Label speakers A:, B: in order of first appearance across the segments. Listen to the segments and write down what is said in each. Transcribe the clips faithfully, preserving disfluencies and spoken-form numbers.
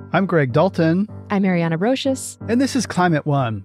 A: I'm Greg Dalton.
B: I'm Ariana Brocious.
A: And this is Climate One.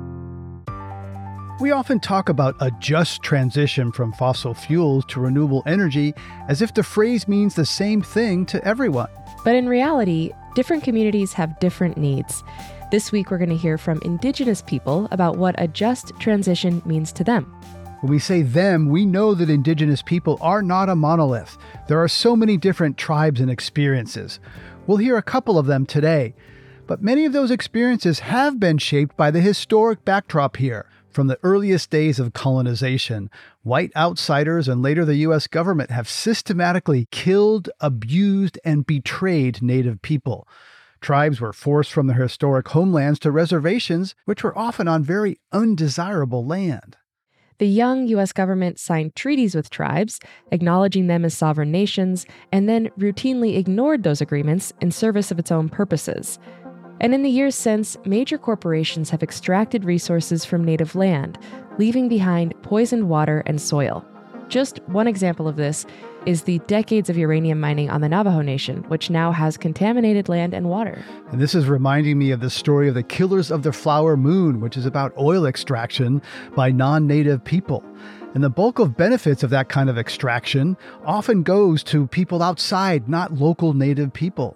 A: We often talk about a just transition from fossil fuels to renewable energy as if the phrase means the same thing to everyone.
B: But in reality, different communities have different needs. This week, we're going to hear from Indigenous people about what a just transition means to them.
A: When we say them, we know that Indigenous people are not a monolith. There are so many different tribes and experiences. We'll hear a couple of them today. But many of those experiences have been shaped by the historic backdrop here. From the earliest days of colonization, white outsiders and later the U S government have systematically killed, abused, and betrayed Native people. Tribes were forced from their historic homelands to reservations, which were often on very undesirable land.
B: The young U S government signed treaties with tribes, acknowledging them as sovereign nations, and then routinely ignored those agreements in service of its own purposes. And in the years since, major corporations have extracted resources from native land, leaving behind poisoned water and soil. Just one example of this is the decades of uranium mining on the Navajo Nation, which now has contaminated land and water.
A: And this is reminding me of the story of the Killers of the Flower Moon, which is about oil extraction by non-native people. And the bulk of benefits of that kind of extraction often goes to people outside, not local native people.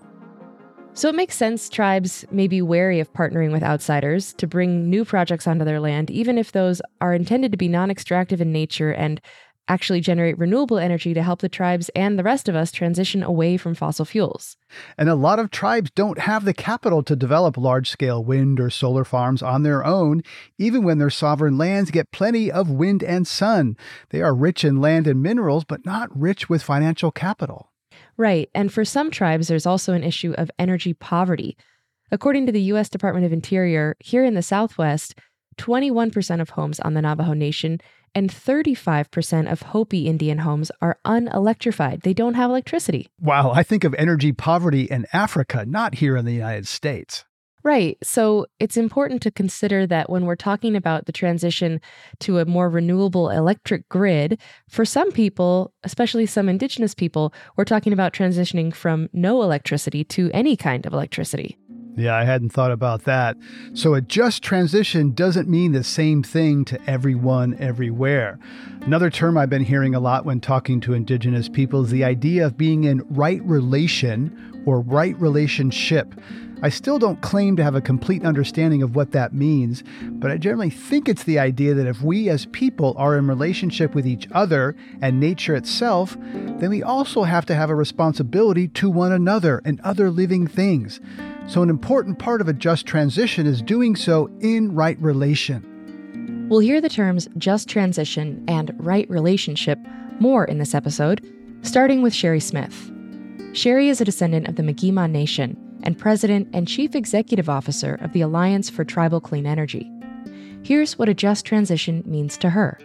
B: So it makes sense tribes may be wary of partnering with outsiders to bring new projects onto their land, even if those are intended to be non-extractive in nature and actually generate renewable energy to help the tribes and the rest of us transition away from fossil fuels.
A: And a lot of tribes don't have the capital to develop large-scale wind or solar farms on their own, even when their sovereign lands get plenty of wind and sun. They are rich in land and minerals, but not rich with financial capital.
B: Right, and for some tribes, there's also an issue of energy poverty. According to the U S Department of Interior, here in the Southwest, twenty-one percent of homes on the Navajo Nation and thirty-five percent of Hopi Indian homes are unelectrified. They don't have electricity.
A: Wow, I think of energy poverty in Africa, not here in the United States.
B: Right. So it's important to consider that when we're talking about the transition to a more renewable electric grid, for some people, especially some Indigenous people, we're talking about transitioning from no electricity to any kind of electricity.
A: Yeah, I hadn't thought about that. So a just transition doesn't mean the same thing to everyone everywhere. Another term I've been hearing a lot when talking to Indigenous people is the idea of being in right relation or right relationship. I still don't claim to have a complete understanding of what that means, but I generally think it's the idea that if we as people are in relationship with each other and nature itself, then we also have to have a responsibility to one another and other living things. So an important part of a just transition is doing so in right relation.
B: We'll hear the terms just transition and right relationship more in this episode, starting with Sherry Smith. Sherry is a descendant of the Mi'kmaq Nation and president and chief executive officer of the Alliance for Tribal Clean Energy. Here's what a just transition means to her.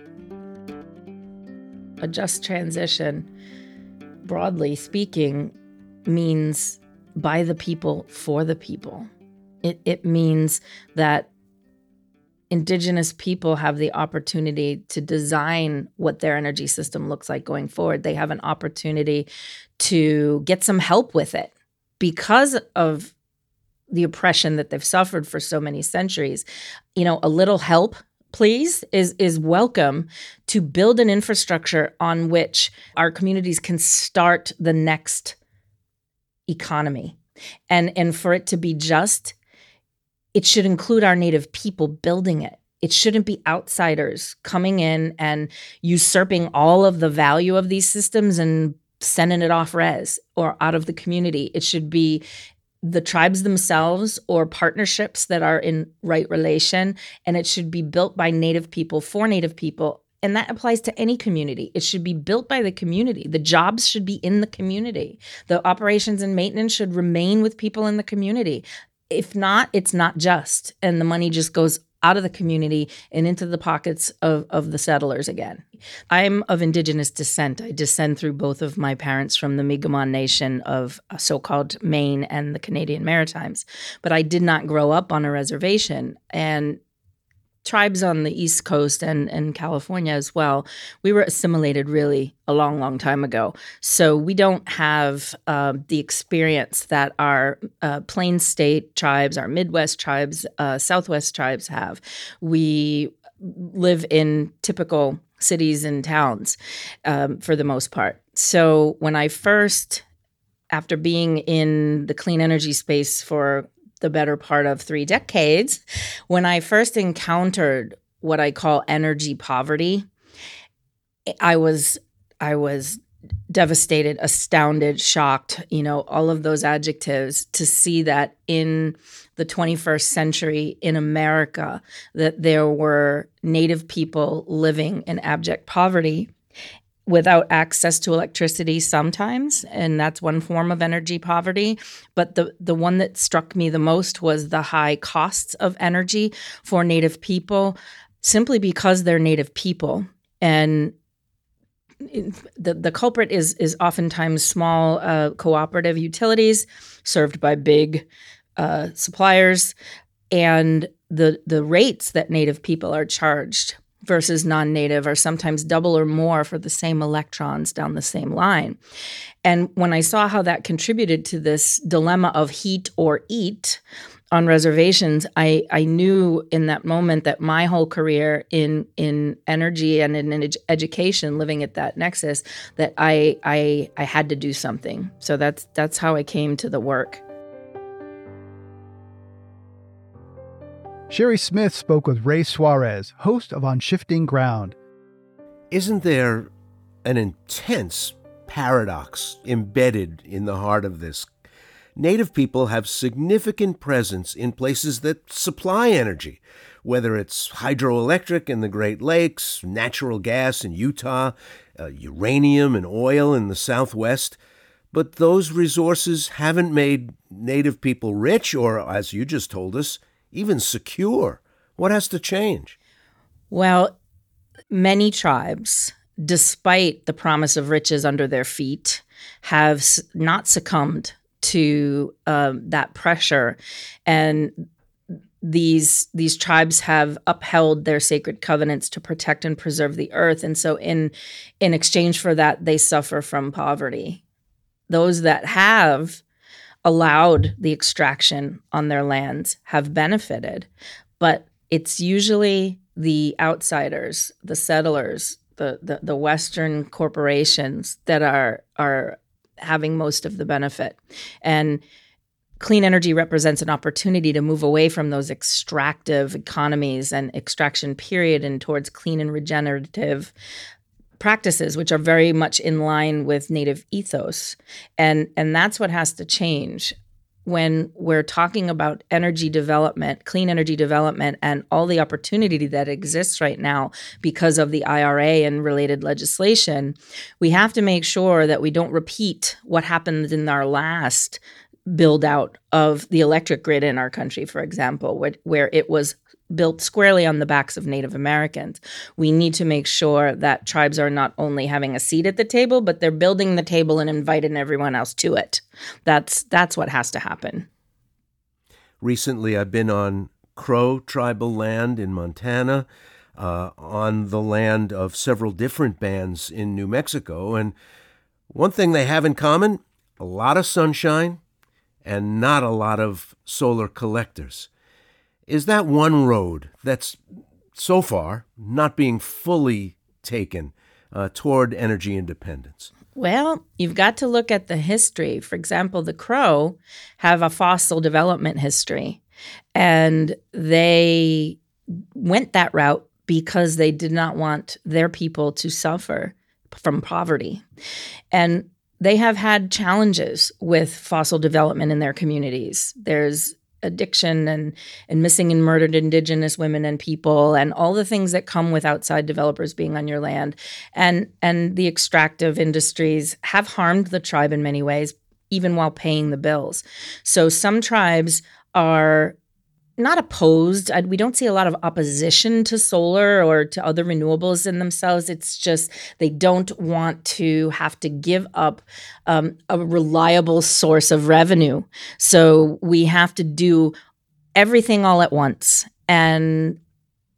C: A just transition, broadly speaking, means by the people, for the people. It, it means that Indigenous people have the opportunity to design what their energy system looks like going forward. They have an opportunity to get some help with it. Because of the oppression that they've suffered for so many centuries, you know, a little help, please, is is welcome to build an infrastructure on which our communities can start the next economy. And, and for it to be just, it should include our Native people building it. It shouldn't be outsiders coming in and usurping all of the value of these systems and sending it off res or out of the community. It should be the tribes themselves or partnerships that are in right relation, and it should be built by Native people for Native people. And that applies to any community. It should be built by the community. The jobs should be in the community. The operations and maintenance should remain with people in the community. If not, it's not just, and the money just goes out of the community and into the pockets of, of the settlers again. I'm of Indigenous descent. I descend through both of my parents from the Mi'kmaq Nation of so-called Maine and the Canadian Maritimes. But I did not grow up on a reservation. And tribes on the East Coast and, and California as well, we were assimilated really a long, long time ago. So we don't have uh, the experience that our uh, Plains State tribes, our Midwest tribes, uh, Southwest tribes have. We live in typical cities and towns um, for the most part. So when I first, after being in the clean energy space for the better part of three decades, when I first encountered what I call energy poverty, I was I was devastated, astounded, shocked, you know, all of those adjectives to see that in the twenty-first century in America, that there were Native people living in abject poverty without access to electricity sometimes, and that's one form of energy poverty. But the, the one that struck me the most was the high costs of energy for Native people, simply because they're Native people. And the, the culprit is, is oftentimes small uh, cooperative utilities served by big uh, suppliers, and the the rates that Native people are charged versus non-native are sometimes double or more for the same electrons down the same line. And when I saw how that contributed to this dilemma of heat or eat on reservations, I, I knew in that moment that my whole career in in energy and in ed- education, living at that nexus, that I, I I had to do something. So that's that's how I came to the work.
A: Sherry Smith spoke with Ray Suarez, host of On Shifting Ground.
D: Isn't there an intense paradox embedded in the heart of this? Native people have significant presence in places that supply energy, whether it's hydroelectric in the Great Lakes, natural gas in Utah, uh, uranium and oil in the Southwest. But those resources haven't made Native people rich or, as you just told us, even secure. What has to change?
C: Well, many tribes, despite the promise of riches under their feet, have not succumbed to um, that pressure. And these these tribes have upheld their sacred covenants to protect and preserve the earth. And so in in exchange for that, they suffer from poverty. Those that have allowed the extraction on their lands have benefited, but it's usually the outsiders, the settlers, the, the, the Western corporations that are are having most of the benefit. And clean energy represents an opportunity to move away from those extractive economies and extraction period and towards clean and regenerative practices, which are very much in line with Native ethos. And, and that's what has to change when we're talking about energy development, clean energy development, and all the opportunity that exists right now because of the I R A and related legislation. We have to make sure that we don't repeat what happened in our last build out of the electric grid in our country, for example, where, where it was built squarely on the backs of Native Americans. We need to make sure that tribes are not only having a seat at the table, but they're building the table and inviting everyone else to it. That's that's what has to happen.
D: Recently, I've been on Crow tribal land in Montana, uh, on the land of several different bands in New Mexico. And one thing they have in common, a lot of sunshine and not a lot of solar collectors. Is that one road that's so far not being fully taken uh, toward energy independence?
C: Well, you've got to look at the history. For example, the Crow have a fossil development history, and they went that route because they did not want their people to suffer from poverty. And they have had challenges with fossil development in their communities. There's addiction and, and missing and murdered Indigenous women and people and all the things that come with outside developers being on your land. And, and the extractive industries have harmed the tribe in many ways, even while paying the bills. So some tribes are not opposed. I, we don't see a lot of opposition to solar or to other renewables in themselves. It's just they don't want to have to give up um, a reliable source of revenue. So we have to do everything all at once. And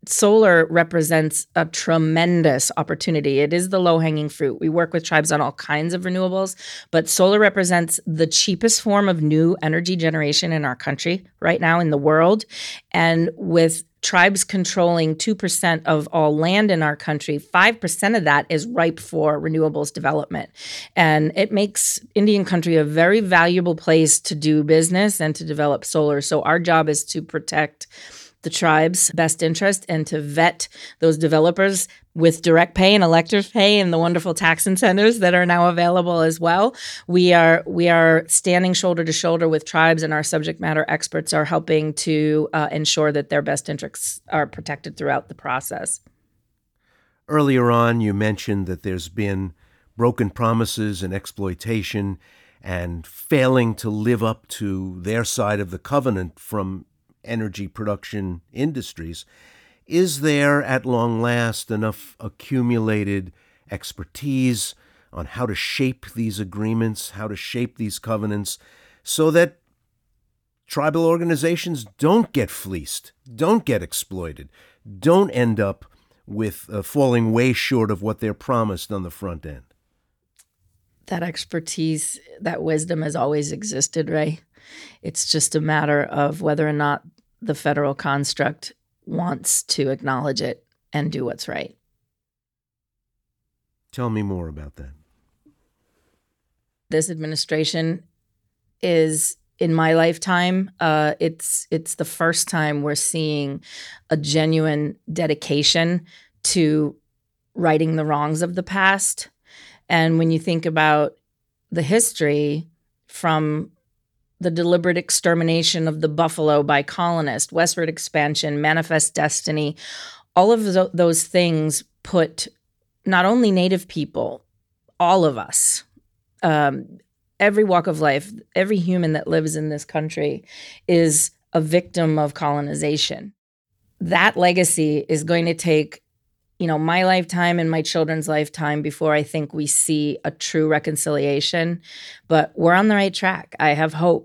C: solar represents a tremendous opportunity. It is the low-hanging fruit. We work with tribes on all kinds of renewables, but solar represents the cheapest form of new energy generation in our country right now in the world. And with tribes controlling two percent of all land in our country, five percent of that is ripe for renewables development. And it makes Indian country a very valuable place to do business and to develop solar. So our job is to protect the tribe's best interest and to vet those developers with direct pay and elective pay and the wonderful tax incentives that are now available as well. We are we are standing shoulder to shoulder with tribes, and our subject matter experts are helping to uh, ensure that their best interests are protected throughout the process.
D: Earlier on, you mentioned that there's been broken promises and exploitation and failing to live up to their side of the covenant from energy production industries. Is there, at long last, enough accumulated expertise on how to shape these agreements, how to shape these covenants, so that tribal organizations don't get fleeced, don't get exploited, don't end up with uh, falling way short of what they're promised on the front end?
C: That expertise, that wisdom has always existed, Ray. It's just a matter of whether or not the federal construct wants to acknowledge it and do what's right.
D: Tell me more about that.
C: This administration is, in my lifetime, uh, it's it's the first time we're seeing a genuine dedication to righting the wrongs of the past. And when you think about the history from the deliberate extermination of the buffalo by colonists, westward expansion, manifest destiny, all of th- those things put not only Native people, all of us, um, every walk of life, every human that lives in this country is a victim of colonization. That legacy is going to take, you know, my lifetime and my children's lifetime before I think we see a true reconciliation. But we're on the right track. I have hope.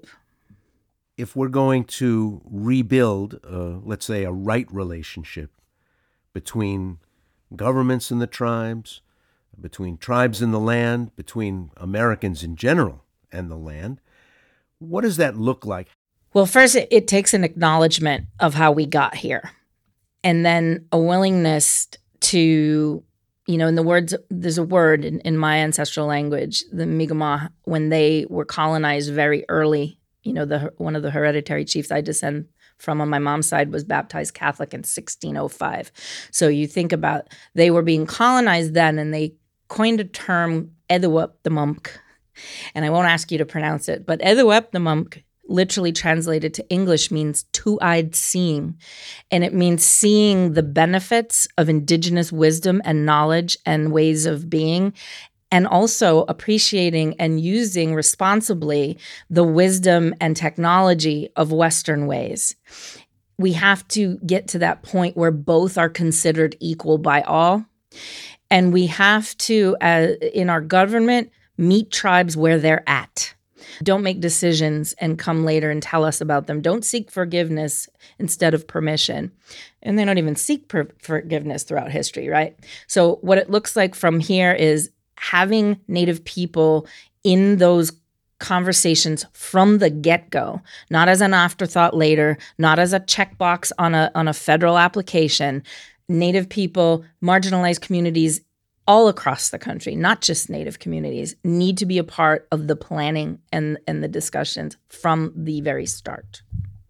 D: If we're going to rebuild, uh, let's say, a right relationship between governments and the tribes, between tribes and the land, between Americans in general and the land, what does that look like?
C: Well, first, it, it takes an acknowledgement of how we got here, and then a willingness to, you know, in the words, there's a word in, in my ancestral language, the Mi'kmaq, when they were colonized very early. You know, the one of the hereditary chiefs I descend from on my mom's side was baptized Catholic in sixteen oh five. So you think about, they were being colonized then, and they coined a term, Eddawaptamunk, and I won't ask you to pronounce it, but Eddawaptamunk literally translated to English means two-eyed seeing, and it means seeing the benefits of indigenous wisdom and knowledge and ways of being, and also appreciating and using responsibly the wisdom and technology of Western ways. We have to get to that point where both are considered equal by all. And we have to, uh, in our government, meet tribes where they're at. Don't make decisions and come later and tell us about them. Don't seek forgiveness instead of permission. And they don't even seek per- forgiveness throughout history, right? So what it looks like from here is having Native people in those conversations from the get-go, not as an afterthought later, not as a checkbox on a on a federal application. Native people, marginalized communities all across the country, not just Native communities, need to be a part of the planning and, and the discussions from the very start.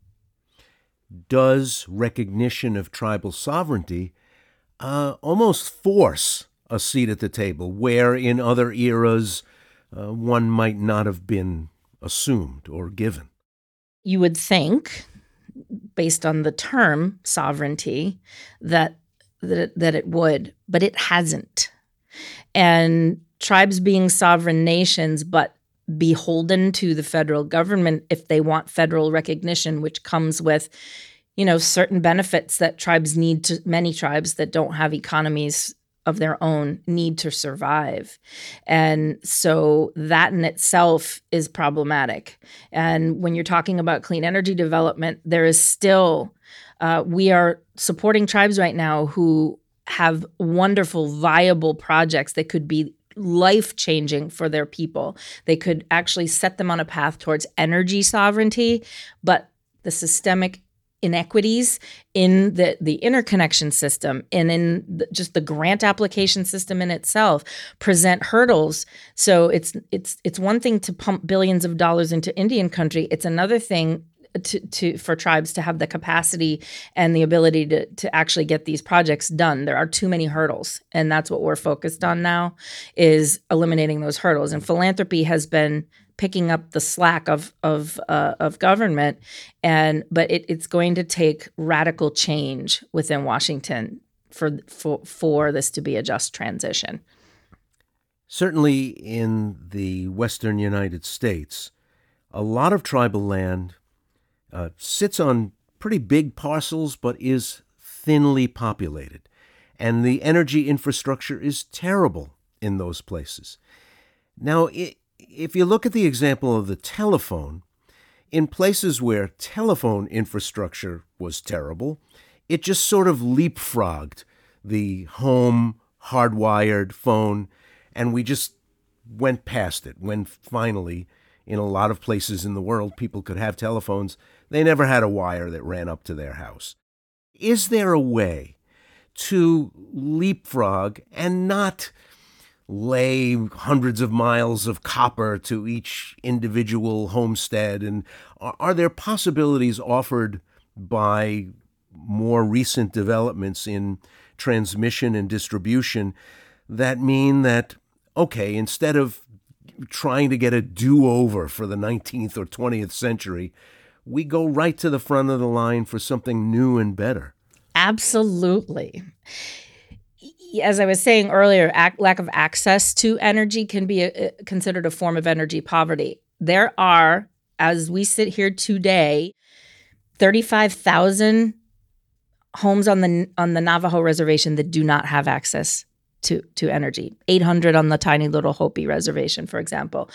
D: Does recognition of tribal sovereignty uh, almost force a seat at the table, where in other eras uh, one might not have been assumed or given?
C: You would think, based on the term sovereignty, that that it, that it would, but it hasn't. And tribes being sovereign nations, but beholden to the federal government if they want federal recognition, which comes with, you know, certain benefits that tribes need to, many tribes that don't have economies of their own need to survive. And so that in itself is problematic. And when you're talking about clean energy development, there is still Uh, we are supporting tribes right now who have wonderful, viable projects that could be life-changing for their people. They could actually set them on a path towards energy sovereignty, but the systemic inequities in the, the interconnection system and in the, just the grant application system in itself present hurdles. So it's it's it's one thing to pump billions of dollars into Indian country. It's another thing to, to for tribes to have the capacity and the ability to to actually get these projects done. There are too many hurdles, and that's what we're focused on now, is eliminating those hurdles. And philanthropy has been picking up the slack of of uh, of government, and but it, it's going to take radical change within Washington for for for this to be a just transition.
D: Certainly in the western United States, a lot of tribal land uh, sits on pretty big parcels but is thinly populated, and the energy infrastructure is terrible in those places. Now, it If you look at the example of the telephone, in places where telephone infrastructure was terrible, it just sort of leapfrogged the home hardwired phone, and we just went past it. When finally, in a lot of places in the world, people could have telephones, they never had a wire that ran up to their house. Is there a way to leapfrog and not lay hundreds of miles of copper to each individual homestead? And are, are there possibilities offered by more recent developments in transmission and distribution that mean that, okay, instead of trying to get a do-over for the nineteenth or twentieth century, we go right to the front of the line for something new and better?
C: Absolutely. As I was saying earlier, ac- lack of access to energy can be a, a, considered a form of energy poverty. There are, as we sit here today, thirty-five thousand homes on the on the Navajo reservation that do not have access to, to energy. eight hundred on the tiny little Hopi reservation, for example.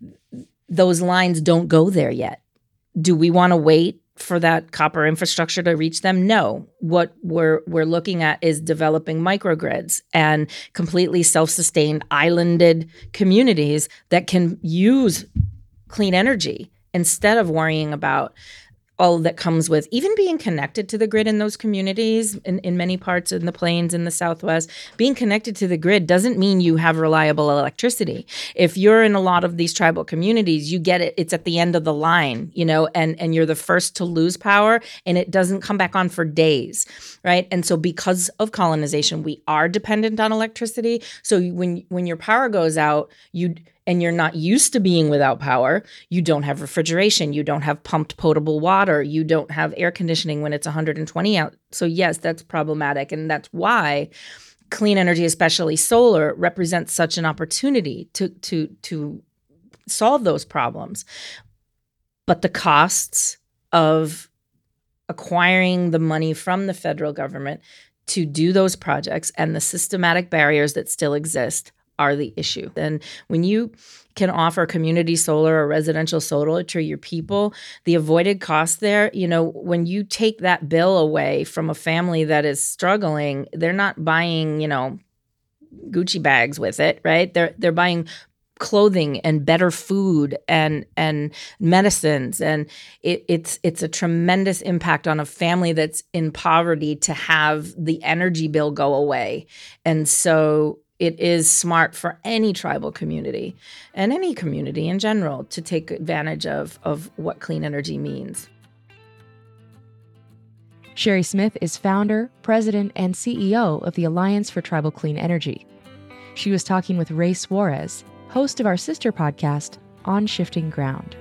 C: Those lines don't go there yet. Do we want to wait for that copper infrastructure to reach them? No. What we're we're looking at is developing microgrids and completely self-sustained islanded communities that can use clean energy instead of worrying about all that comes with even being connected to the grid in those communities. In, in many parts in the plains in the Southwest, being connected to the grid doesn't mean you have reliable electricity. If you're in a lot of these tribal communities, you get it, it's at the end of the line, you know, and, and you're the first to lose power and it doesn't come back on for days, right? And so because of colonization, we are dependent on electricity. So when when your power goes out, you and you're not used to being without power, you don't have refrigeration, you don't have pumped potable water, you don't have air conditioning when it's one hundred twenty out. So yes, that's problematic. And that's why clean energy, especially solar, represents such an opportunity to to to solve those problems. But the costs of acquiring the money from the federal government to do those projects and the systematic barriers that still exist are the issue. And when you can offer community solar or residential solar to your people, the avoided cost there, you know, when you take that bill away from a family that is struggling, they're not buying, you know, Gucci bags with it, right? They're they're buying clothing and better food and and medicines, and it, it's it's a tremendous impact on a family that's in poverty to have the energy bill go away. And so it is smart for any tribal community and any community in general to take advantage of, of what clean energy means.
B: Sherry Smith is founder, president, and C E O of the Alliance for Tribal Clean Energy. She was talking with Ray Suarez, host of our sister podcast, On Shifting Ground.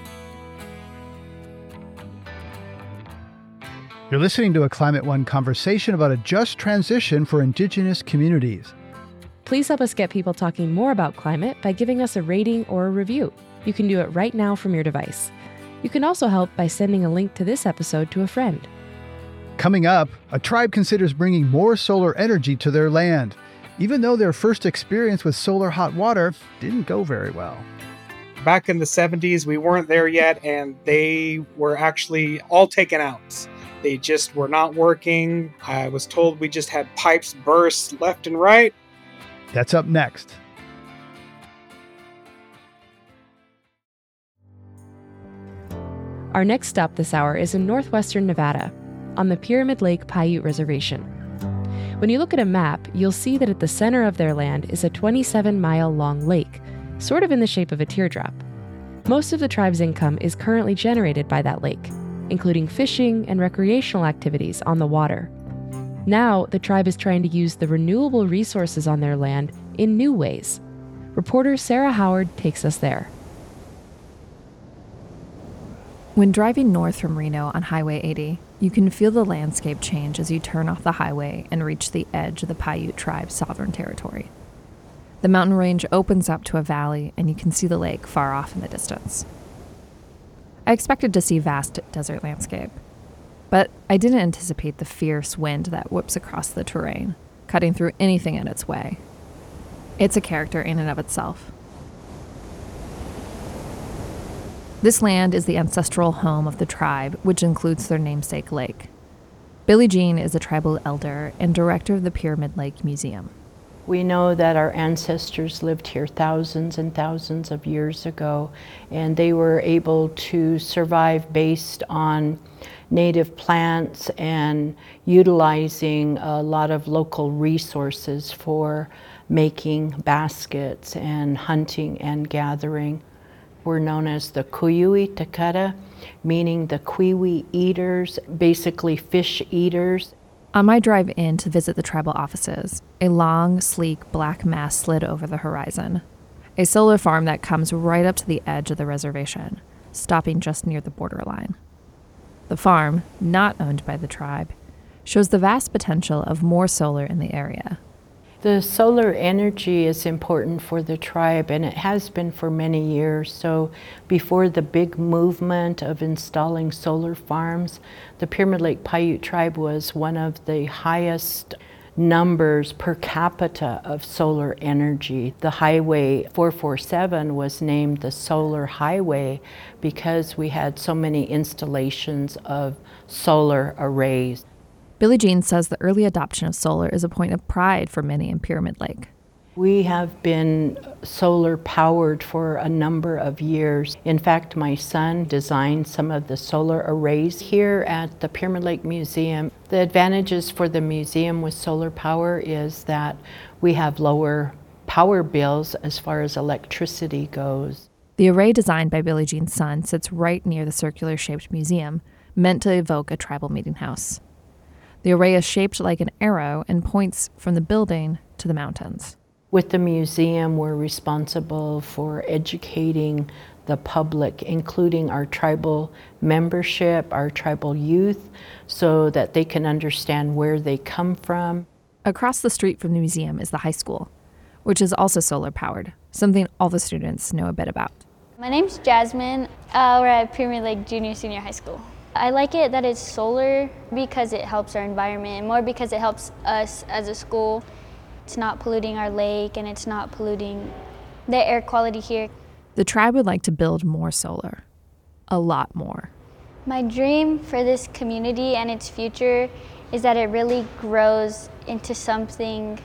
A: You're listening to a Climate One conversation about a just transition for Indigenous communities.
B: Please help us get people talking more about climate by giving us a rating or a review. You can do it right now from your device. You can also help by sending a link to this episode to a friend.
A: Coming up, a tribe considers bringing more solar energy to their land, even though their first experience with solar hot water didn't go very well.
E: Back in the seventies, we weren't there yet, and they were actually all taken out. They just were not working. I was told we just had pipes burst left and right.
A: That's up next.
B: Our next stop this hour is in northwestern Nevada, on the Pyramid Lake Paiute Reservation. When you look at a map, you'll see that at the center of their land is a twenty-seven mile long lake, sort of in the shape of a teardrop. Most of the tribe's income is currently generated by that lake, including fishing and recreational activities on the water. Now, the tribe is trying to use the renewable resources on their land in new ways. Reporter Sarah Howard takes us there.
F: When driving north from Reno on Highway eighty, you can feel the landscape change as you turn off the highway and reach the edge of the Paiute tribe's sovereign territory. The mountain range opens up to a valley, and you can see the lake far off in the distance. I expected to see vast desert landscape, but I didn't anticipate the fierce wind that whips across the terrain, cutting through anything in its way. It's a character in and of itself. This land is the ancestral home of the tribe, which includes their namesake lake. Billie Jean is a tribal elder and director of the Pyramid Lake Museum.
G: We know that our ancestors lived here thousands and thousands of years ago, and they were able to survive based on native plants and utilizing a lot of local resources for making baskets and hunting and gathering. We're known as the Kuyui Takata, meaning the Kiwi eaters, basically fish eaters.
F: On my drive in to visit the tribal offices, a long, sleek black mass slid over the horizon. A solar farm that comes right up to the edge of the reservation, stopping just near the borderline. The farm, not owned by the tribe, shows the vast potential of more solar in the area.
G: The solar energy is important for the tribe, and it has been for many years. So before the big movement of installing solar farms, the Pyramid Lake Paiute tribe was one of the highest numbers per capita of solar energy. The Highway four forty-seven was named the Solar Highway because we had so many installations of solar arrays.
F: Billie Jean says the early adoption of solar is a point of pride for many in Pyramid Lake.
G: We have been solar powered for a number of years. In fact, my son designed some of the solar arrays here at the Pyramid Lake Museum. The advantages for the museum with solar power is that we have lower power bills as far as electricity goes.
F: The array designed by Billie Jean's son sits right near the circular-shaped museum, meant to evoke a tribal meeting house. The array is shaped like an arrow and points from the building to the mountains.
G: With the museum, we're responsible for educating the public, including our tribal membership, our tribal youth, so that they can understand where they come from.
F: Across the street from the museum is the high school, which is also solar powered, something all the students know a bit about.
H: My name's Jasmine. Uh, we're at Pyramid Lake Junior Senior High School. I like it that it's solar because it helps our environment, and more because it helps us as a school. It's not polluting our lake, and it's not polluting the air quality here.
F: The tribe would like to build more solar, a lot more.
H: My dream for this community and its future is that it really grows into something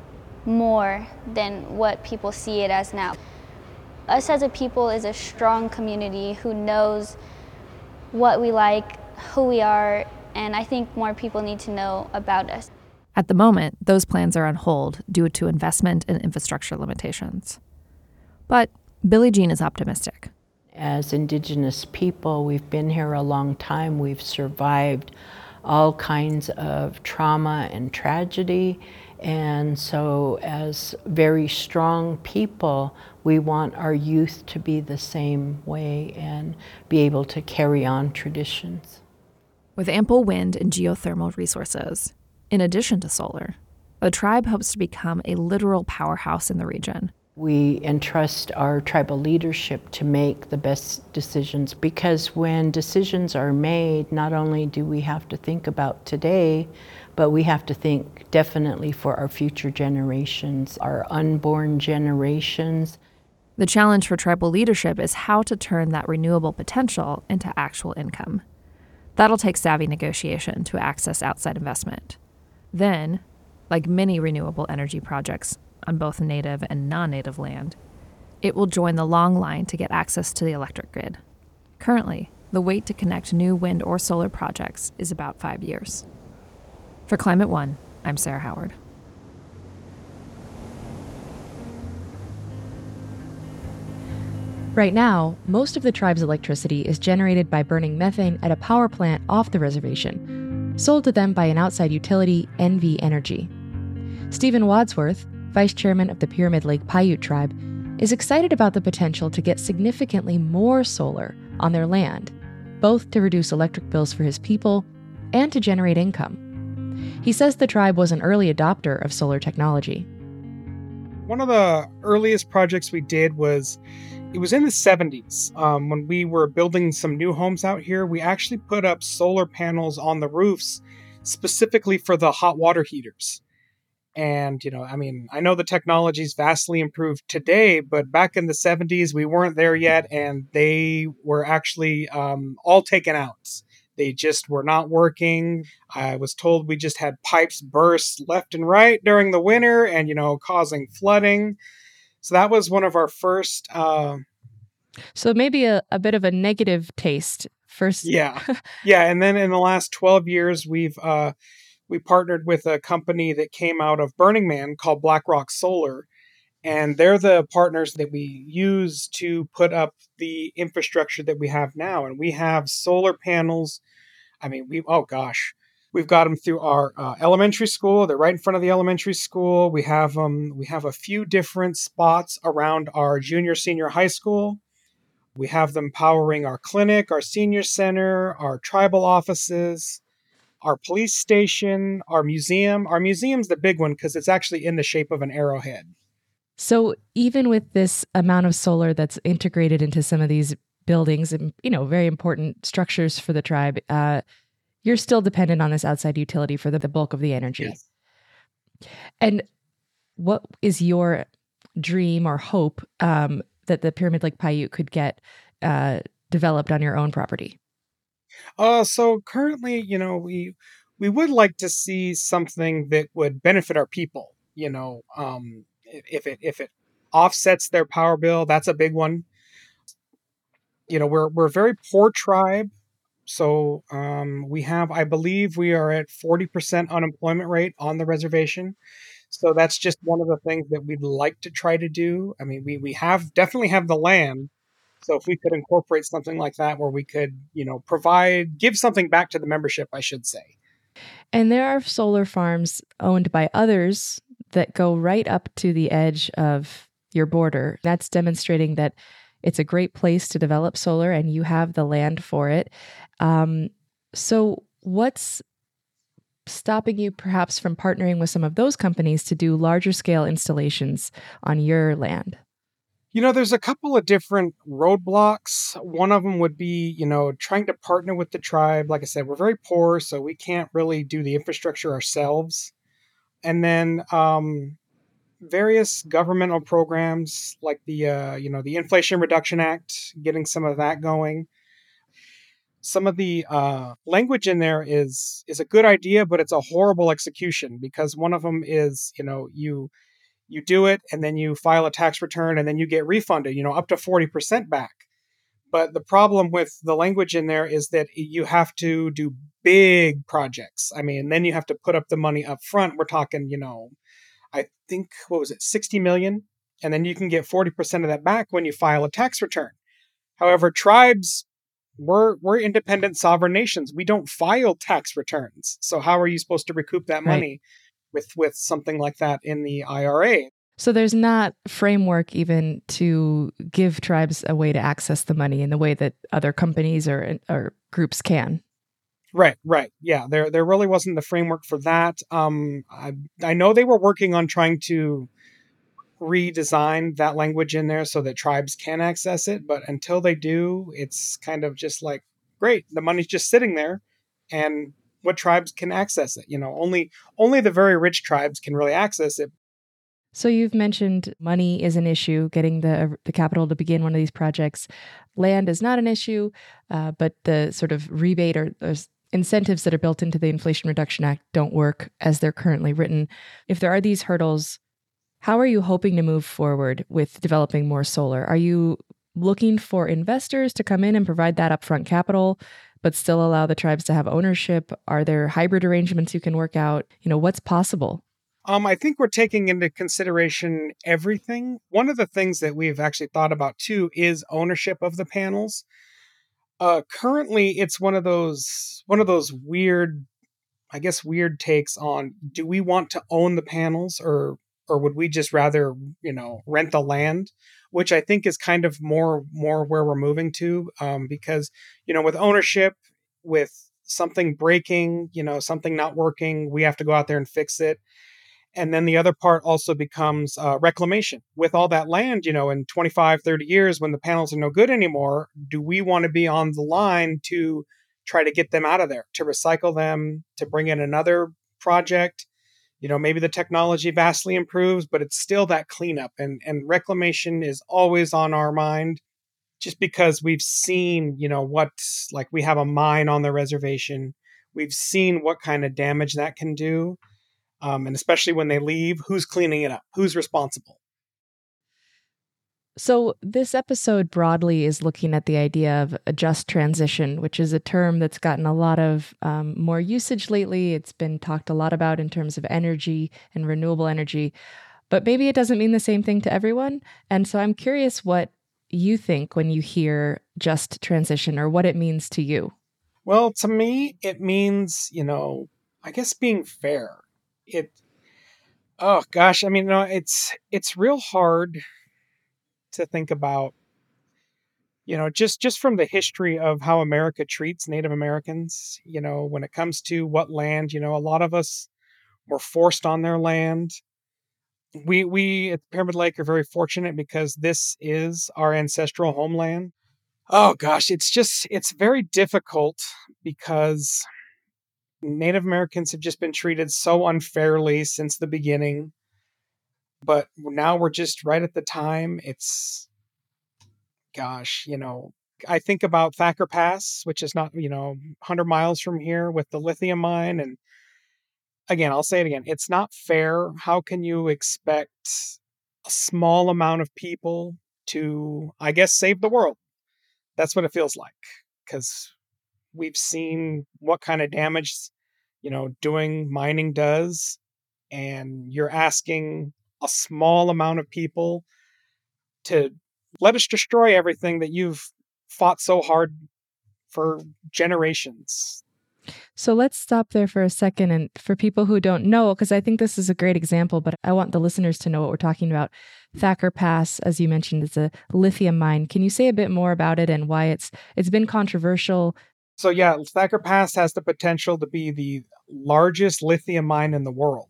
H: more than what people see it as now. Us as a people is a strong community who knows what we like, who we are, and I think more people need to know about us.
F: At the moment, those plans are on hold due to investment and infrastructure limitations. But Billie Jean is optimistic.
G: As Indigenous people, we've been here a long time. We've survived all kinds of trauma and tragedy. And so as very strong people, we want our youth to be the same way and be able to carry on traditions.
F: With ample wind and geothermal resources, in addition to solar, the tribe hopes to become a literal powerhouse in the region.
G: We entrust our tribal leadership to make the best decisions, because when decisions are made, not only do we have to think about today, but we have to think definitely for our future generations, our unborn generations.
F: The challenge for tribal leadership is how to turn that renewable potential into actual income. That'll take savvy negotiation to access outside investment. Then, like many renewable energy projects on both native and non-native land, it will join the long line to get access to the electric grid. Currently, the wait to connect new wind or solar projects is about five years. For Climate One, I'm Sarah Howard.
B: Right now, most of the tribe's electricity is generated by burning methane at a power plant off the reservation, sold to them by an outside utility, N V Energy. Stephen Wadsworth, vice chairman of the Pyramid Lake Paiute tribe, is excited about the potential to get significantly more solar on their land, both to reduce electric bills for his people and to generate income. He says the tribe was an early adopter of solar technology.
E: One of the earliest projects we did was, it was in the seventies. Um, when we were building some new homes out here, we actually put up solar panels on the roofs specifically for the hot water heaters. And, you know, I mean, I know the technology's vastly improved today, but back in the seventies, we weren't there yet, and they were actually um, all taken out. They just were not working. I was told we just had pipes burst left and right during the winter and, you know, causing flooding. So that was one of our first. Uh,
B: so maybe a, a bit of a negative taste first.
E: Yeah. Yeah. And then in the last twelve years, we've uh, we partnered with a company that came out of Burning Man called BlackRock Solar. And they're the partners that we use to put up the infrastructure that we have now. And we have solar panels. I mean, we, oh gosh, we've got them through our uh, elementary school. They're right in front of the elementary school. We have um, we have a few different spots around our junior, senior high school. We have them powering our clinic, our senior center, our tribal offices, our police station, our museum. Our museum's the big one because it's actually in the shape of an arrowhead.
B: So even with this amount of solar that's integrated into some of these buildings and, you know, very important structures for the tribe, uh, you're still dependent on this outside utility for the, the bulk of the energy.
E: Yes.
B: And what is your dream or hope um, that the Pyramid Lake Paiute could get uh, developed on your own property?
E: Uh, so currently, you know, we we would like to see something that would benefit our people. You know, um, if it if it offsets their power bill, that's a big one. You know, we're we're a very poor tribe, so um, we have, I believe, we are at forty percent unemployment rate on the reservation. So that's just one of the things that we'd like to try to do. I mean, we we have definitely have the land. So if we could incorporate something like that where we could, you know, provide, give something back to the membership, I should say.
B: And there are solar farms owned by others that go right up to the edge of your border. That's demonstrating that it's a great place to develop solar and you have the land for it. Um, so what's stopping you perhaps from partnering with some of those companies to do larger scale installations on your land?
E: You know, there's a couple of different roadblocks. One of them would be, you know, trying to partner with the tribe. Like I said, we're very poor, so we can't really do the infrastructure ourselves. And then um, various governmental programs like the, uh, you know, the Inflation Reduction Act, getting some of that going. Some of the uh, language in there is is a good idea, but it's a horrible execution because one of them is, you know, you you do it and then you file a tax return and then you get refunded, you know, up to forty percent back. But the problem with the language in there is that you have to do big projects. I mean, then you have to put up the money up front. We're talking, you know, I think, what was it, sixty million? And then you can get forty percent of that back when you file a tax return. However, tribes, we're, we're independent sovereign nations. We don't file tax returns. So how are you supposed to recoup that money? Right. with with something like that in the I R A.
B: So there's not framework even to give tribes a way to access the money in the way that other companies or or groups can.
E: Right, right. Yeah, there there really wasn't the framework for that. Um, I, I know they were working on trying to redesign that language in there so that tribes can access it, but until they do, it's kind of just like, great, the money's just sitting there, and what tribes can access it? You know, only only the very rich tribes can really access it.
B: So you've mentioned money is an issue, getting the the capital to begin one of these projects. Land is not an issue, uh, but the sort of rebate or, or incentives that are built into the Inflation Reduction Act don't work as they're currently written. If there are these hurdles, how are you hoping to move forward with developing more solar? Are you looking for investors to come in and provide that upfront capital, but still allow the tribes to have ownership? Are there hybrid arrangements you can work out? You know, what's possible?
E: Um, I think we're taking into consideration everything. One of the things that we've actually thought about too is ownership of the panels. Uh, currently, it's one of those one of those weird, I guess, weird takes on: do we want to own the panels, or or would we just rather, you know, rent the land? Which I think is kind of more more where we're moving to, um, because you know, with ownership, with something breaking, you know, something not working, we have to go out there and fix it. And then the other part also becomes uh, reclamation. With all that land, you know, in twenty-five, thirty years, when the panels are no good anymore, do we want to be on the line to try to get them out of there, to recycle them, to bring in another project? You know, maybe the technology vastly improves, but it's still that cleanup. And, and reclamation is always on our mind, just because we've seen, you know, what, like we have a mine on the reservation. We've seen what kind of damage that can do. Um, and especially when they leave, who's cleaning it up? Who's responsible?
B: So, this episode broadly is looking at the idea of a just transition, which is a term that's gotten a lot of um, more usage lately. It's been talked a lot about in terms of energy and renewable energy, but maybe it doesn't mean the same thing to everyone. And so, I'm curious what you think when you hear just transition or what it means to you.
E: Well, to me, it means, you know, I guess being fair. It, oh gosh, I mean, no, it's it's real hard to think about, you know, just just from the history of how America treats Native Americans, you know, when it comes to what land, you know, a lot of us were forced on their land. We we at Pyramid Lake are very fortunate because this is our ancestral homeland. Oh gosh, it's just it's very difficult because Native Americans have just been treated so unfairly since the beginning. But now we're just right at the time. It's, gosh, you know, I think about Thacker Pass, which is not, you know, one hundred miles from here with the lithium mine. And again, I'll say it again. It's not fair. How can you expect a small amount of people to, I guess, save the world? That's what it feels like. Because we've seen what kind of damage, you know, doing mining does. And you're asking a small amount of people to let us destroy everything that you've fought so hard for generations.
B: So let's stop there for a second. And for people who don't know, because I think this is a great example, but I want the listeners to know what we're talking about. Thacker Pass, as you mentioned, is a lithium mine. Can you say a bit more about it and why it's it's been controversial?
E: So yeah, Thacker Pass has the potential to be the largest lithium mine in the world.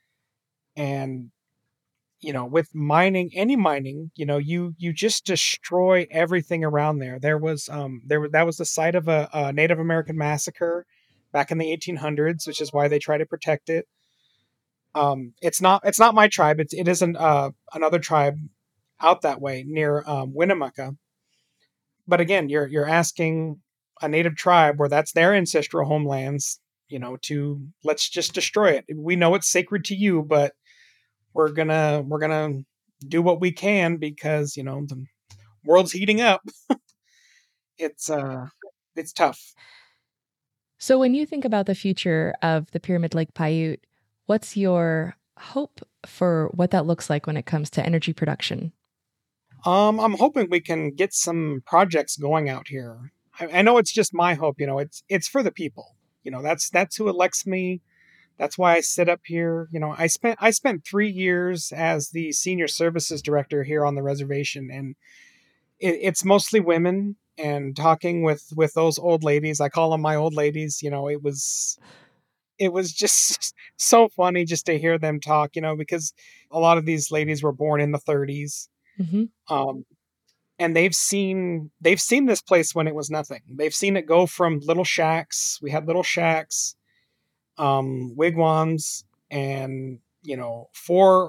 E: And you know, with mining, any mining, you know, you you just destroy everything around there. There was um there that was the site of a, a Native American massacre back in the eighteen hundreds, which is why they try to protect it. Um, it's not it's not my tribe. It's it is an uh another tribe out that way near um, Winnemucca. But again, you're you're asking a native tribe where that's their ancestral homelands, you know, to let's just destroy it. We know it's sacred to you, but we're gonna we're gonna do what we can because you know the world's heating up. it's uh it's tough.
B: So when you think about the future of the Pyramid Lake Paiute, what's your hope for what that looks like when it comes to energy production?
E: Um, I'm hoping we can get some projects going out here. I, I know it's just my hope. You know, it's it's for the people. You know, that's that's who elects me. That's why I sit up here. You know, I spent I spent three years as the senior services director here on the reservation, and it, it's mostly women. And talking with with those old ladies, I call them my old ladies. You know, it was it was just so funny just to hear them talk. You know, because a lot of these ladies were born in the thirties,
B: Mm-hmm.
E: um, and they've seen they've seen this place when it was nothing. They've seen it go from little shacks. We had little shacks, um, wigwams, and you know, four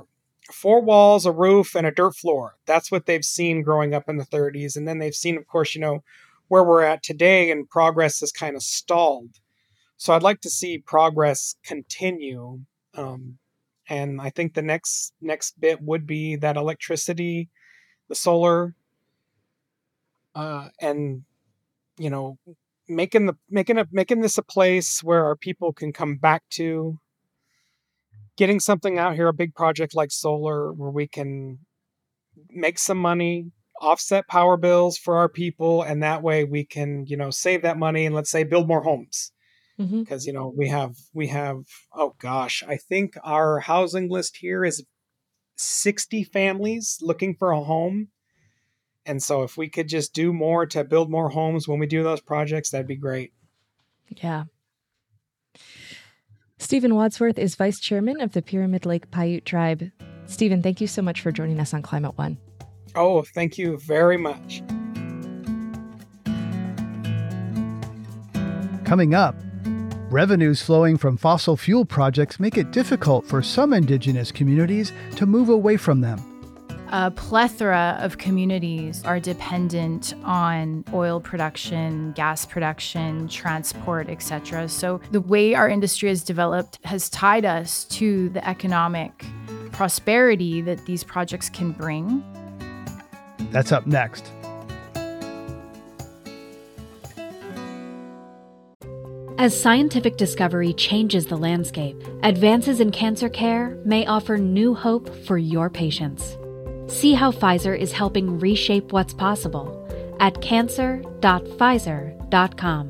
E: four walls, a roof, and a dirt floor. That's what they've seen growing up in the thirties. And then they've seen, of course, you know, where we're at today, and progress is kind of stalled. So I'd like to see progress continue. Um, and I think the next next bit would be that electricity, the solar, uh, and, you know, making the making a making this a place where our people can come back to. Getting something out here, a big project like solar, where we can make some money, offset power bills for our people, and that way we can, you know, save that money and, let's say, build more homes. Because, mm-hmm. you know, we have, we have, oh gosh, I think our housing list here is sixty families looking for a home. And so if we could just do more to build more homes when we do those projects, that'd be great.
B: Yeah. Stephen Wadsworth is vice chairman of the Pyramid Lake Paiute Tribe. Stephen, thank you so much for joining us on Climate One.
E: Oh, thank you very much.
A: Coming up, revenues flowing from fossil fuel projects make it difficult for some Indigenous communities to move away from them.
I: A plethora of communities are dependent on oil production, gas production, transport, et cetera. So the way our industry has developed has tied us to the economic prosperity that these projects can bring.
A: That's up next.
J: As scientific discovery changes the landscape, advances in cancer care may offer new hope for your patients. See how Pfizer is helping reshape what's possible at cancer dot pfizer dot com.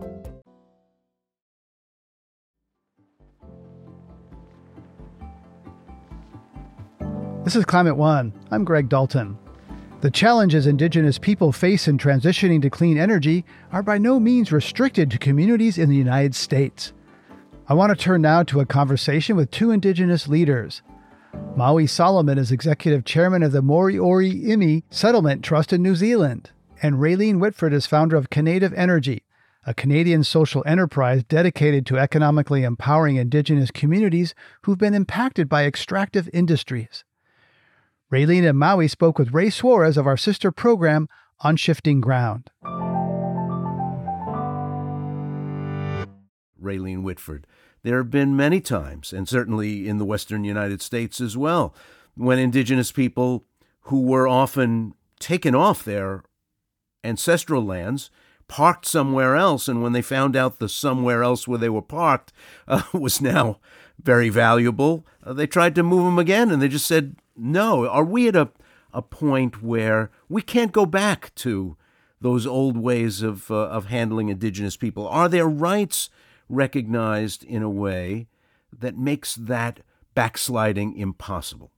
A: This is Climate One. I'm Greg Dalton. The challenges Indigenous people face in transitioning to clean energy are by no means restricted to communities in the United States. I want to turn now to a conversation with two Indigenous leaders. Maui Solomon is executive chairman of the Moriori Imi Settlement Trust in New Zealand, and Raylene Whitford is founder of Canative Energy, a Canadian social enterprise dedicated to economically empowering Indigenous communities who've been impacted by extractive industries. Raylene and Maui spoke with Ray Suarez of our sister program On Shifting Ground.
D: Raylene Whitford. There have been many times, and certainly in the western United States as well, when Indigenous people who were often taken off their ancestral lands, parked somewhere else, and when they found out the somewhere else where they were parked uh, was now very valuable, uh, they tried to move them again, and they just said, no. Are we at a, a point where we can't go back to those old ways of, uh, of handling Indigenous people? Are their rights recognized in a way that makes that backsliding impossible?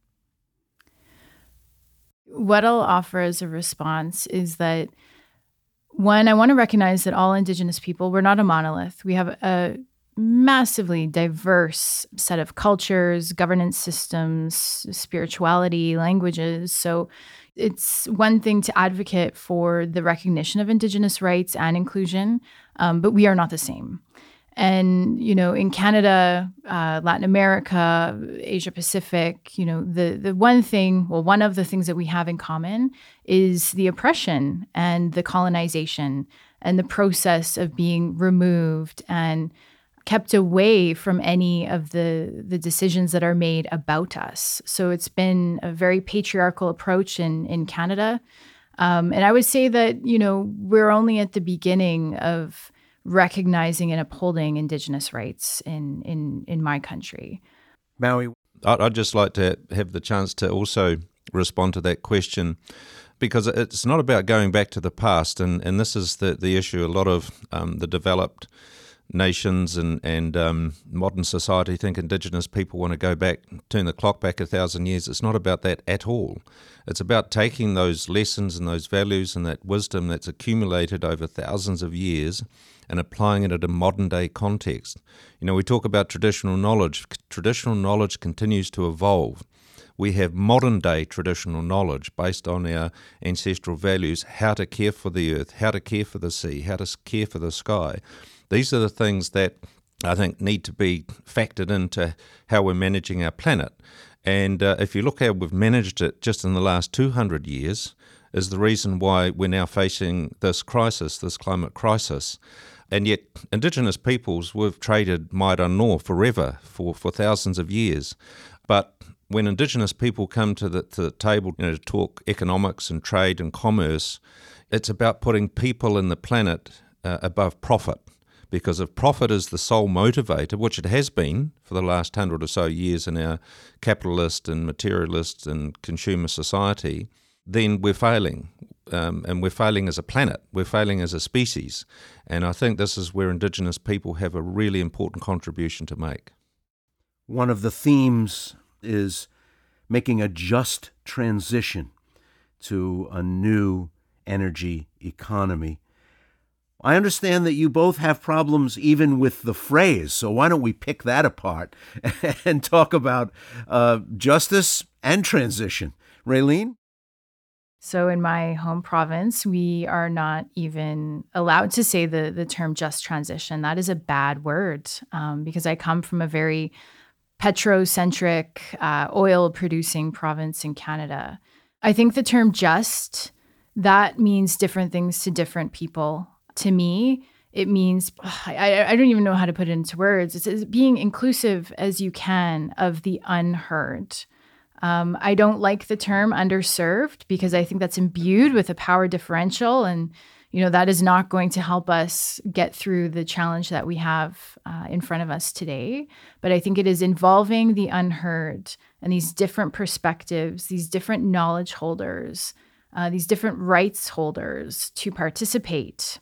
I: What I'll offer as a response is that, one, I want to recognize that all Indigenous people, we're not a monolith. We have a massively diverse set of cultures, governance systems, spirituality, languages. So it's one thing to advocate for the recognition of Indigenous rights and inclusion, um, but we are not the same. And, you know, in Canada, uh, Latin America, Asia Pacific, you know, the, the one thing, well, one of the things that we have in common is the oppression and the colonization and the process of being removed and kept away from any of the, the decisions that are made about us. So it's been a very patriarchal approach in, in Canada. Um, and I would say that, you know, we're only at the beginning of recognizing and upholding Indigenous rights in, in, in my country.
D: Maui?
K: I'd just like to have the chance to also respond to that question, because it's not about going back to the past, and, and this is the, the issue. A lot of um, the developed nations and, and um, modern society think Indigenous people want to go back, turn the clock back a thousand years. It's not about that at all. It's about taking those lessons and those values and that wisdom that's accumulated over thousands of years and applying it at a modern-day context. You know, we talk about traditional knowledge. Traditional knowledge continues to evolve. We have modern-day traditional knowledge based on our ancestral values, how to care for the earth, how to care for the sea, how to care for the sky. These are the things that I think need to be factored into how we're managing our planet. And uh, if you look how we've managed it just in the last two hundred years, is the reason why we're now facing this crisis, this climate crisis. And yet Indigenous peoples, we've traded Mairanō forever, for, for thousands of years. But when Indigenous people come to the, to the table, you know, to talk economics and trade and commerce, it's about putting people and the planet uh, above profit. Because if profit is the sole motivator, which it has been for the last hundred or so years in our capitalist and materialist and consumer society, then we're failing. Um, and we're failing as a planet. We're failing as a species. And I think this is where Indigenous people have a really important contribution to make.
D: One of the themes is making a just transition to a new energy economy. I understand that you both have problems even with the phrase, so why don't we pick that apart and talk about uh, justice and transition. Raylene?
I: So in my home province, we are not even allowed to say the, the term just transition. That is a bad word um, because I come from a very petrocentric, uh, oil-producing province in Canada. I think the term just, that means different things to different people. To me, it means, I, I don't even know how to put it into words. It's, it's being inclusive as you can of the unheard. Um, I don't like the term underserved because I think that's imbued with a power differential, and you know that is not going to help us get through the challenge that we have uh, in front of us today. But I think it is involving the unheard and these different perspectives, these different knowledge holders, uh, these different rights holders to participate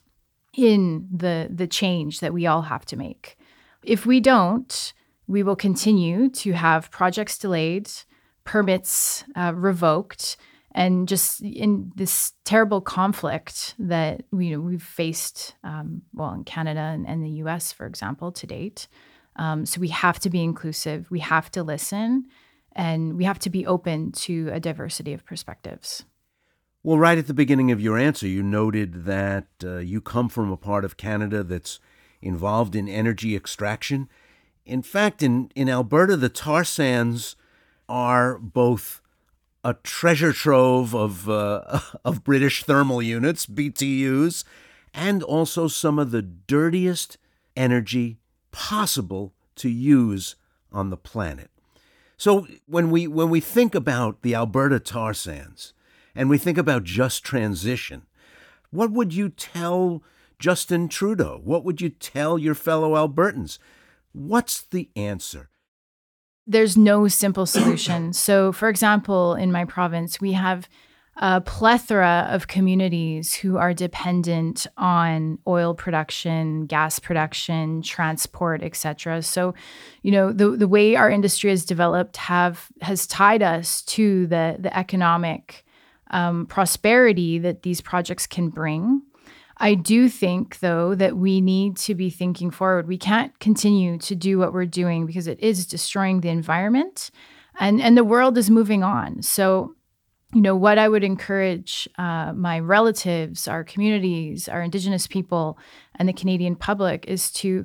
I: in the the change that we all have to make. If we don't, we will continue to have projects delayed, permits uh, revoked, and just in this terrible conflict that we, you know, we've faced, um, well, in Canada and, and the U S, for example, to date. Um, so we have to be inclusive, we have to listen, and we have to be open to a diversity of perspectives.
D: Well, right at the beginning of your answer, you noted that uh, you come from a part of Canada that's involved in energy extraction. In fact, in, in Alberta, the tar sands are both a treasure trove of uh, of British thermal units, B T Us, and also some of the dirtiest energy possible to use on the planet. So when we when we think about the Alberta tar sands and we think about just transition, what would you tell Justin Trudeau? What would you tell your fellow Albertans? What's the answer?
I: There's no simple solution. So, for example, in my province, we have a plethora of communities who are dependent on oil production, gas production, transport, et cetera. So, you know, the the way our industry has developed have has tied us to the the economic um, prosperity that these projects can bring. I do think, though, that we need to be thinking forward. We can't continue to do what we're doing because it is destroying the environment, and, and the world is moving on. So, you know, what I would encourage uh, my relatives, our communities, our Indigenous people, and the Canadian public is to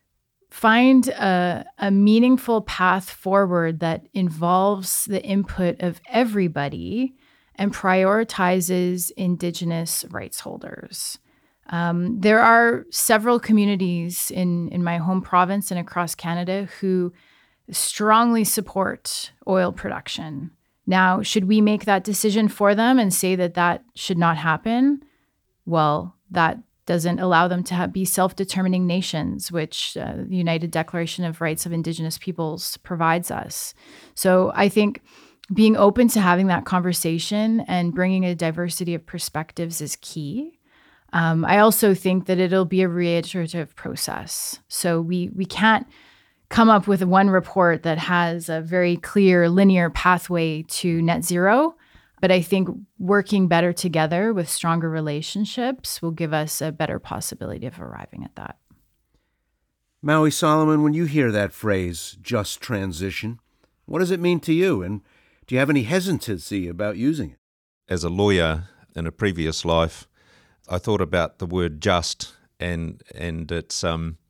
I: find a, a meaningful path forward that involves the input of everybody and prioritizes Indigenous rights holders. Um, there are several communities in, in my home province and across Canada who strongly support oil production. Now, should we make that decision for them and say that that should not happen? Well, that doesn't allow them to have, be self-determining nations, which uh, the United Declaration of Rights of Indigenous Peoples provides us. So I think being open to having that conversation and bringing a diversity of perspectives is key. Um, I also think that it'll be a reiterative process. So we we can't come up with one report that has a very clear linear pathway to net zero. But I think working better together with stronger relationships will give us a better possibility of arriving at that.
D: Maui Solomon, when you hear that phrase, just transition, what does it mean to you? And do you have any hesitancy about using it?
K: As a lawyer in a previous life, I thought about the word just and and its um,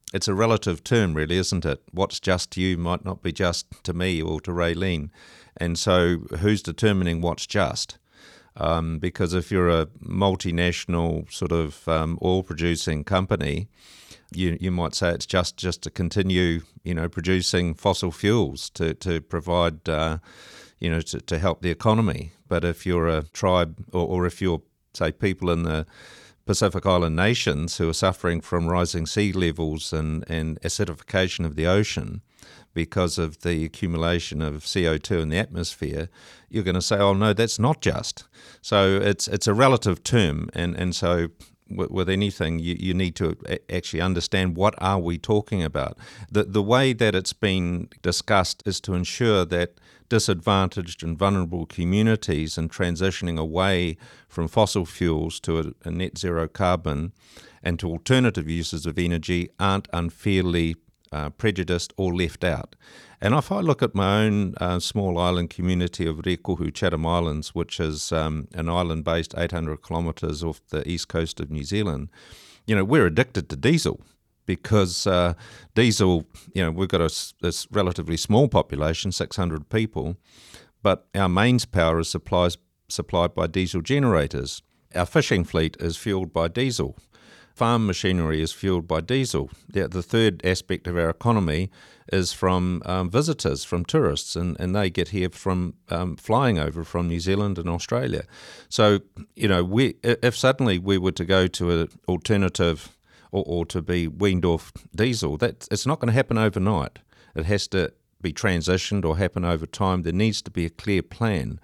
K: it's a relative term, really, isn't it? What's just to you might not be just to me or to Raylene. And so who's determining what's just? Um, because if you're a multinational sort of um, oil-producing company, you you might say it's just, just to continue, you know, producing fossil fuels to, to provide, uh, you know, to, to help the economy. But if you're a tribe, or, or if you're, say, people in the Pacific Island nations who are suffering from rising sea levels and, and acidification of the ocean because of the accumulation of C O two in the atmosphere, you're going to say, oh, no, that's not just. So it's it's a relative term, and, and so with, with anything, you, you need to actually understand what are we talking about. The, the way that it's been discussed is to ensure that disadvantaged and vulnerable communities and transitioning away from fossil fuels to a, a net zero carbon and to alternative uses of energy aren't unfairly uh, prejudiced or left out. And if I look at my own uh, small island community of Rekuhu Chatham Islands, which is um, an island based eight hundred kilometres off the east coast of New Zealand, you know, we're addicted to diesel. Because uh, diesel, you know, we've got a, this relatively small population, six hundred people, but our mains power is supplies, supplied by diesel generators. Our fishing fleet is fueled by diesel. Farm machinery is fueled by diesel. The, the third aspect of our economy is from um, visitors, from tourists, and, and they get here from um, flying over from New Zealand and Australia. So, you know, we if suddenly we were to go to an alternative Or, or to be weaned off diesel, that it's not going to happen overnight. It has to be transitioned or happen over time. There needs to be a clear plan.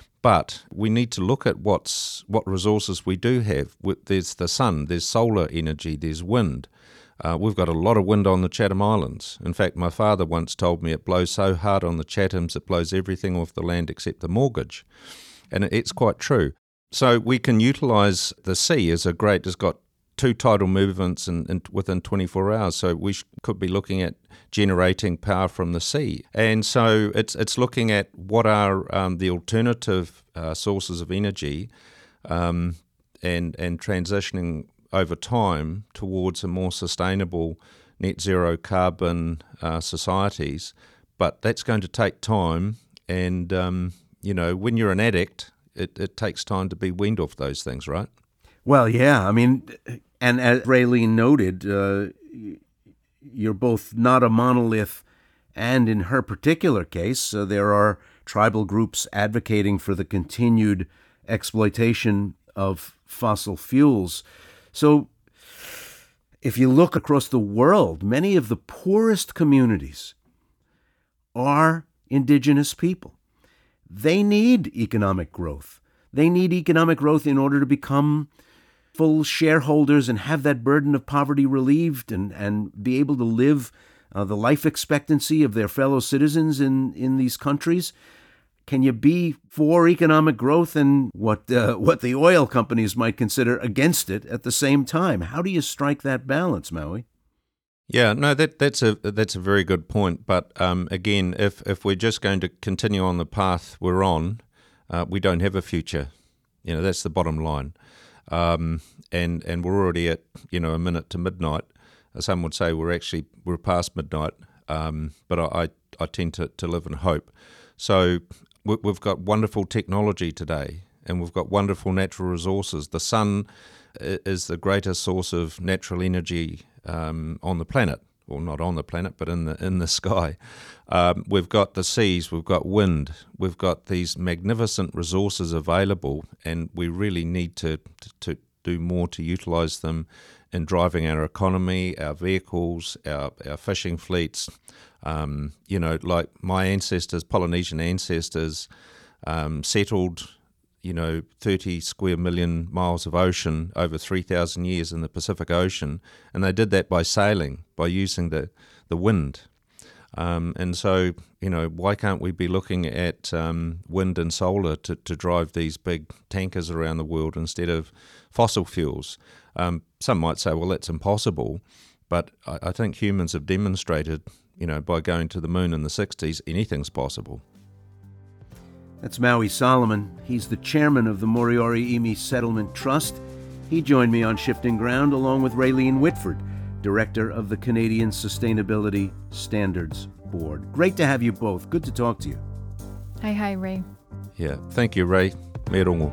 K: But we need to look at what's what resources we do have. There's the sun, there's solar energy, there's wind. Uh, we've got a lot of wind on the Chatham Islands. In fact, my father once told me it blows so hard on the Chathams it blows everything off the land except the mortgage. And it's quite true. So we can utilise the sea as a great, it's got two tidal movements in, in, within twenty-four hours, so we sh- could be looking at generating power from the sea. And so it's it's looking at what are um, the alternative uh, sources of energy um, and, and transitioning over time towards a more sustainable net zero carbon uh, societies. But that's going to take time, and um, you know, when you're an addict, it, it takes time to be weaned off those things, right?
D: Well, yeah, I mean, and as Raylene noted, uh, you're both not a monolith, and in her particular case, uh, there are tribal groups advocating for the continued exploitation of fossil fuels. So if you look across the world, many of the poorest communities are indigenous people. They need economic growth. They need economic growth in order to become full shareholders and have that burden of poverty relieved and, and be able to live uh, the life expectancy of their fellow citizens in, in these countries. Can you be for economic growth and what uh, what the oil companies might consider against it at the same time? How do you strike that balance, Maui?
K: Yeah, no, that that's a that's a very good point. But um, again, if if we're just going to continue on the path we're on, uh, we don't have a future. You know, that's the bottom line. Um, and and we're already at, you know, a minute to midnight. Some would say we're actually we're past midnight. Um, but I, I I tend to, to live in hope. So we, we've got wonderful technology today, and we've got wonderful natural resources. The sun is the greatest source of natural energy um, on the planet, or not on the planet, but in the in the sky. Um, we've got the seas, we've got wind, we've got these magnificent resources available, and we really need to, to, to do more to utilise them in driving our economy, our vehicles, our, our fishing fleets. Um, you know, like my ancestors, Polynesian ancestors, um, settled, you know, thirty square million miles of ocean over three thousand years in the Pacific Ocean, and they did that by sailing, by using the, the wind. Um, and so, you know, why can't we be looking at um, wind and solar to, to drive these big tankers around the world instead of fossil fuels? Um, some might say, well, that's impossible, but I, I think humans have demonstrated, you know, by going to the moon in the sixties, anything's possible.
D: That's Maui Solomon. He's the chairman of the Moriori Imi Settlement Trust. He joined me on Shifting Ground along with Raylene Whitford. Director of the Canadian Sustainability Standards Board. Great to have you both. Good to talk to you.
I: Hi, hi, Ray.
K: Yeah, thank you, Ray. Me rongo.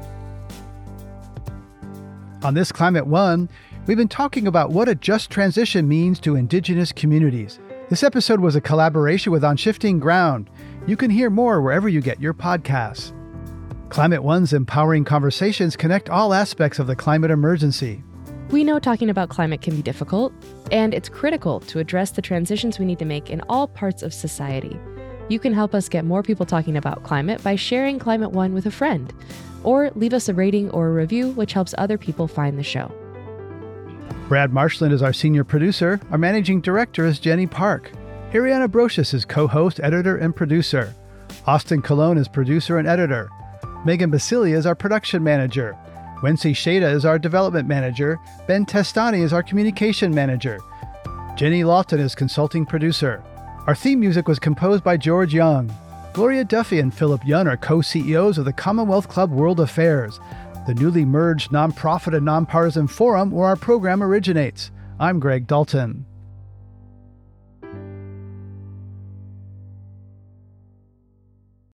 A: On this Climate One, we've been talking about what a just transition means to Indigenous communities. This episode was a collaboration with On Shifting Ground. You can hear more wherever you get your podcasts. Climate One's empowering conversations connect all aspects of the climate emergency.
B: We know talking about climate can be difficult, and it's critical to address the transitions we need to make in all parts of society. You can help us get more people talking about climate by sharing Climate One with a friend, or leave us a rating or a review, which helps other people find the show.
A: Brad Marshland is our senior producer. Our managing director is Jenny Park. Ariana Brocious is co-host, editor, and producer. Austin Colon is producer and editor. Megan Basilia is our production manager. Wency Shada is our development manager. Ben Testani is our communication manager. Jenny Lawton is consulting producer. Our theme music was composed by George Young. Gloria Duffy and Philip Yun are co-C E Os of the Commonwealth Club World Affairs, the newly merged nonprofit and nonpartisan forum where our program originates. I'm Greg Dalton.